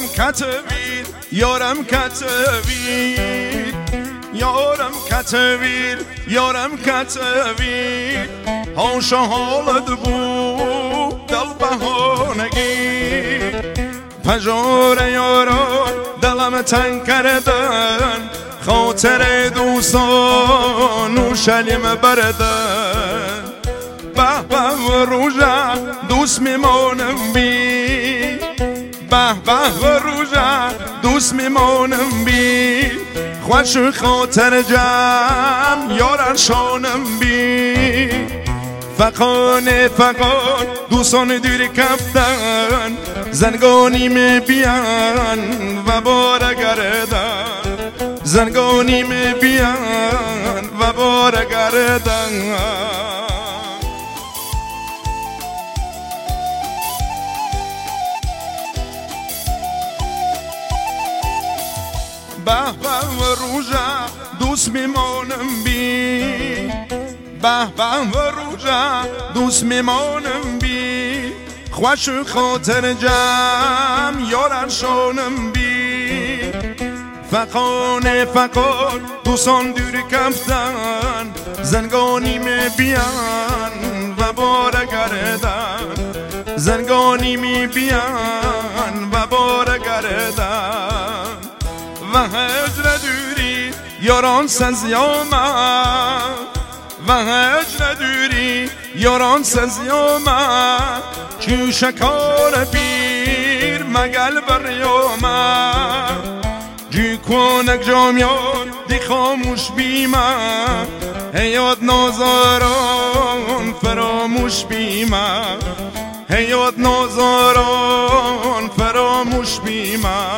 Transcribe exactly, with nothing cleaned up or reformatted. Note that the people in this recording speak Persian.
کتویر یارم کتویر یارم کتویر یارم کتویر هاشا حالت بود دل بهانگی پجار یاران دلم تنگ کردن خاطر دوستان و شلیم بردن به به روژه دوست میمانم بی به به روژه دوست میمانم بی خوش خاطر جمع یاران شانم بی فقان فقان دوستان دور کفتن زنگانی می بیان و بار گردن زنگانی می بیان و بار گردن به به روژه دوست میمانم بی به به روژه دوست میمانم بی خوش خاطر جمع یاران شانم بی فقان فقان دوستان دور کفتن زنگانی می بیان و بار گردن زنگانی می بیان و بار گردن و هجر دوری یاران سزیامه و هجر دوری یاران سزیامه چو شکار پیر مگل بریامه جو کنک جامیان دی خاموش بیمه حیات نازاران فراموش بیمه حیات نازاران فراموش بیمه